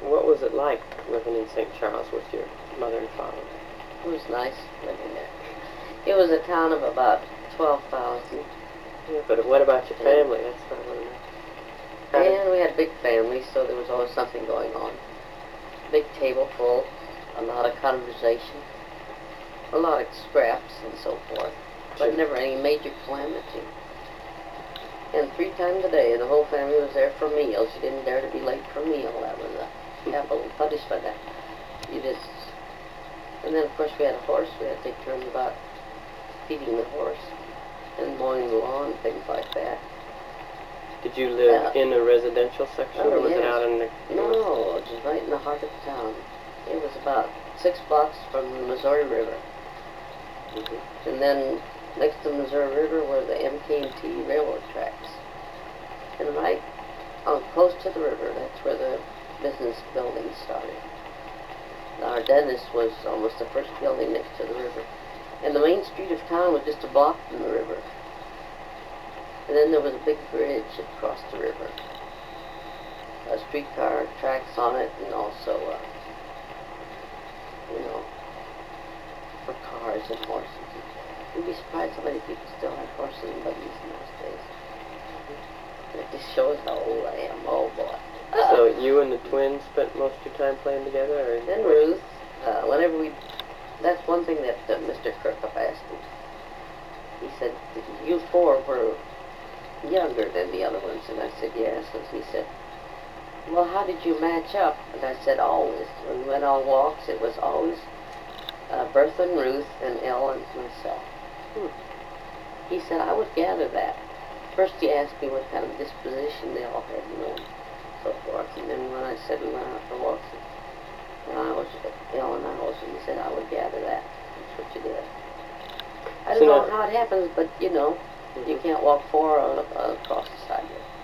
What was it like living in St. Charles with your mother and father? It was nice living there. It was a town of about 12,000. Yeah, but what about your family? That's what I want to know. And we had a big family, so there was always something going on. Big table full, a lot of conversation, a lot of scraps and so forth, but never any major calamity. And 3 times a day, the whole family was there for meals. You didn't dare to be late for a meal. That was a capital punishment. You just... And then, of course, we had a horse. We had to take turns about feeding the horse and mowing the lawn, things like that. Did you live in a residential section, or was it out in the... No, it was right in the heart of town. It was about 6 blocks from the Missouri River. And then next to the Missouri River were the MK&T railroad tracks. And right close to the river, that's where the business building started. Our dentist was almost the first building next to the river. And the main street of town was just a block from the river. And then there was a big bridge across the river. Streetcar tracks on it, and also, for cars and horses. You'd be surprised how many people still have horses and buggies in those days. It just shows how old I am. Oh, boy. So you and the twins spent most of your time playing together? Or and Ruth, whenever we... That's one thing that Mr. Kirkup asked me. He said, you 4 were younger than the other ones. And I said, yes. And he said, well, how did you match up? And I said, always. When we went on walks, it was always Bertha and Ruth and Ellen and myself. He said, I would gather that. First he asked me what kind of disposition they all had, so forth. And then when I said we went out for walks, Ellen and I was, he said, I would gather that. That's what you did. I don't know how it happens, but, you can't walk 4 across the sidewalk.